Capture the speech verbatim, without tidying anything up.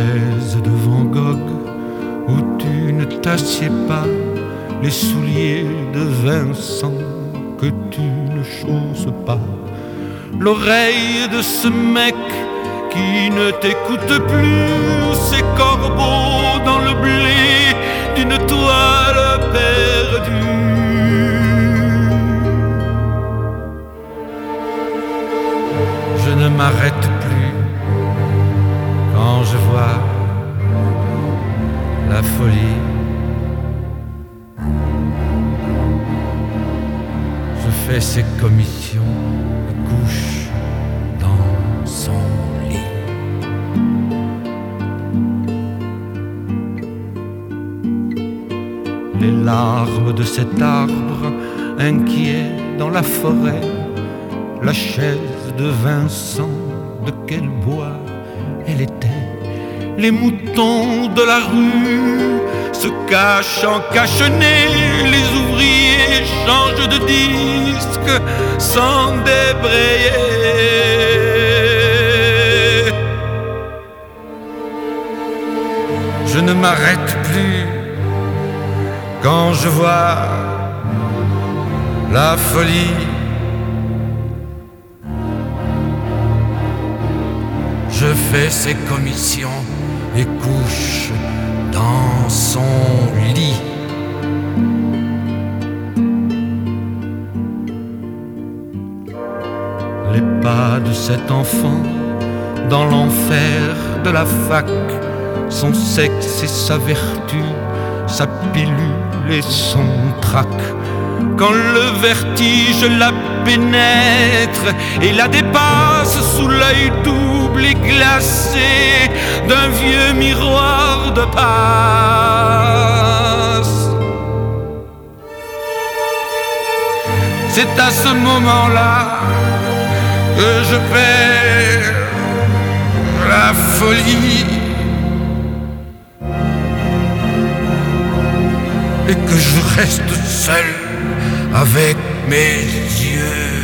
chaise de Van Gogh où tu ne t'assieds pas, les souliers de Vincent que tu ne chausses pas, l'oreille de ce mec qui ne t'écoute plus, ces corbeaux dans le blé d'une toile perdue. Je ne m'arrête plus quand je vois la folie. Je fais ses commissions et couche dans son lit. Les larmes de cet arbre inquiet dans la forêt, la chaise de Vincent, de quel bois elle était. Les moutons de la rue se cachent en cache-nez, les ouvriers changent de disque sans débrayer. Je ne m'arrête plus quand je vois la folie. Je fais ses commissions et couche dans son lit. Les pas de cet enfant dans l'enfer de la fac, son sexe et sa vertu, sa pilule et son trac. Quand le vertige la pénètre et la dépasse sous l'œil double et glacé d'un vieux miroir de passe, c'est à ce moment-là que je perds la folie et que je reste seul avec mes yeux